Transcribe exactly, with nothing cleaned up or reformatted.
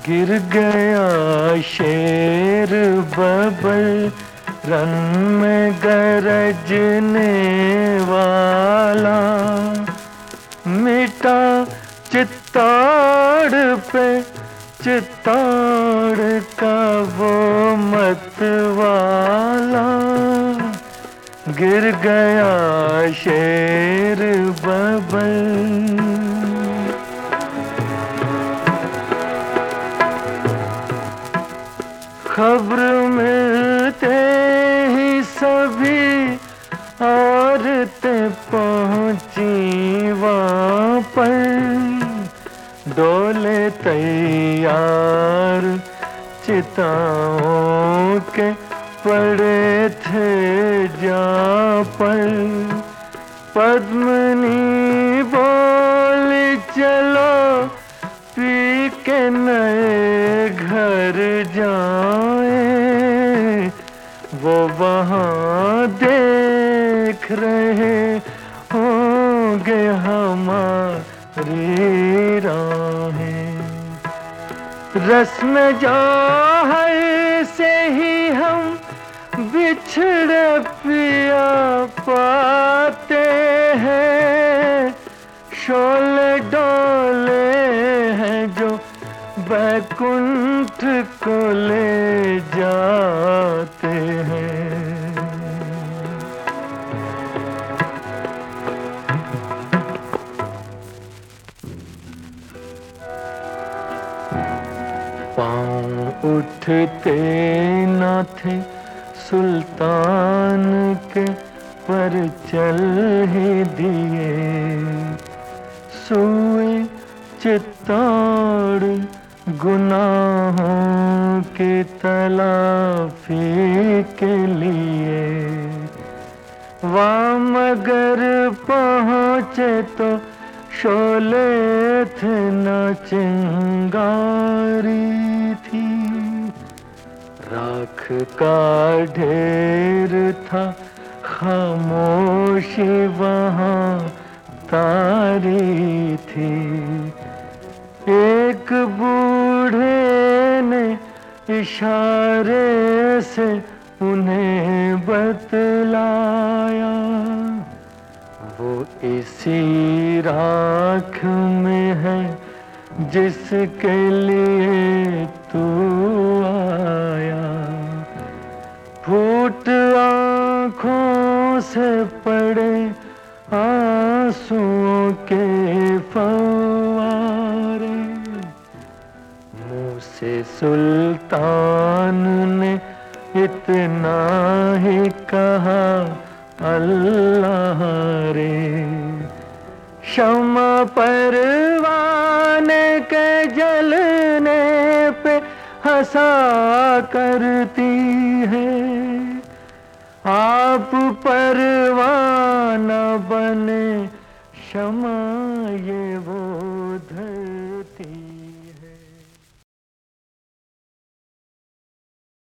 गिर गया शेर बबल रन में गरजने वाला, मिटा चित्तौड़ पे चित्तौड़ का वो मतवाला। गिर गया शेर बबल। खबर मिलते ही सभी औरतें पहुंची वहाँ पर, डोले तैयार चिताओं के पड़े थे जहाँ पर। पद्मिनी बोली चलो पी के नए घर जाएं, वो वहाँ देख रहे होंगे हमारी राहें। रस्म जौहर से ही हम बिछड़े पिया पाते हैं, शोले डोले हैं जो बैकुंठ को ले जाते हैं। पाँव उठते न थे सुल्तान के, पर चल ही दिए। सोए चित्तौड़ गुनाहों की तलाफी के लिए। वहाँ मगर पहुँचे तो शोले थे न चिंगारी थी, राख का ढेर था खामोशी वहाँ तारी थी। एक बूढ़े ने इशारे से उन्हें बतलाया, वो इसी राख में है जिसके लिए तू आया। फूट आँखों से पड़े आंसुओं के फव्वारे, मुँह से सुल्तान ने इतना ही कहा अल्लाह रे। शम्मा परवाने के जलने पे हंसा करती है, आप परवाने